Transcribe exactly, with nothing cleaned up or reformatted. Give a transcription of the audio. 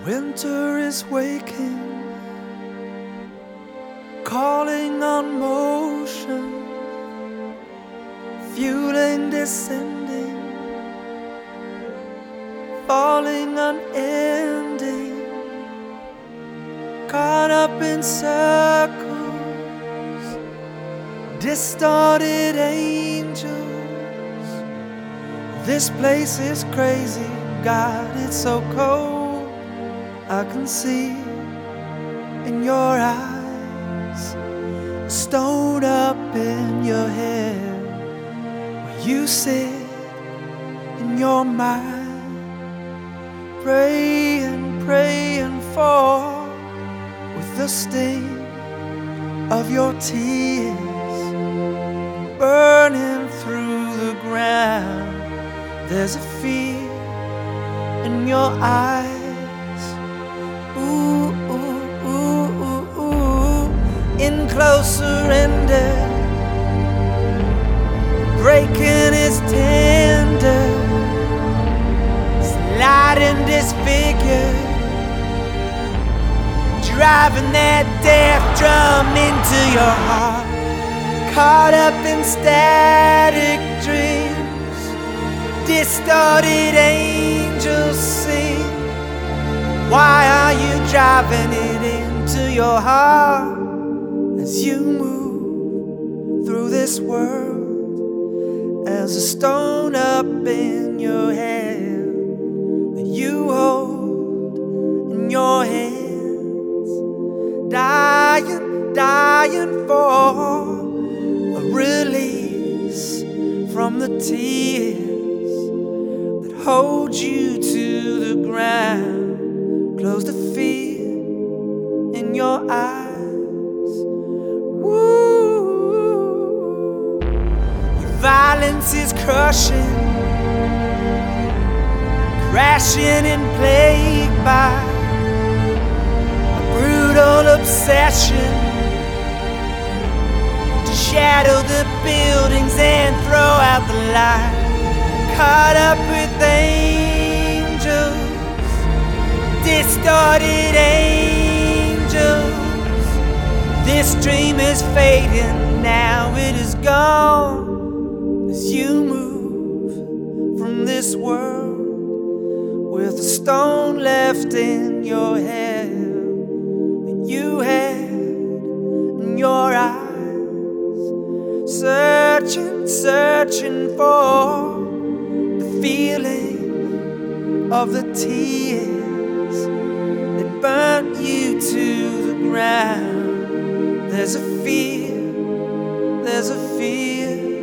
Winter is waking, calling on motion, fueling descending, falling unending, caught up in circles, distorted angels. This place is crazy, God, it's so cold. I can see in your eyes, stone up in your head, where you sit in your mind, praying, praying for, with the sting of your tears burning through the ground. There's a fear in your eyes. Ooh, ooh, ooh, ooh, ooh. In close surrender, breaking is tender, sliding disfigured, driving that death drum into your heart, caught up in static dreams, distorted angels sing. Why are you driving it into your heart as you move through this world? As a stone up in your hand that you hold in your hands, dying, dying for a release from the tears that hold you to the ground. Close the fear in your eyes. Woo. Your violence is crushing, crashing and plagued by a brutal obsession to shadow the buildings and throw out the light. Caught up with angels, distorted angels. This dream is fading, now it is gone. As you move from this world with a stone left in your head that you had in your eyes, searching, searching for the feeling of the tears that burnt you to the ground. There's a fear, there's a fear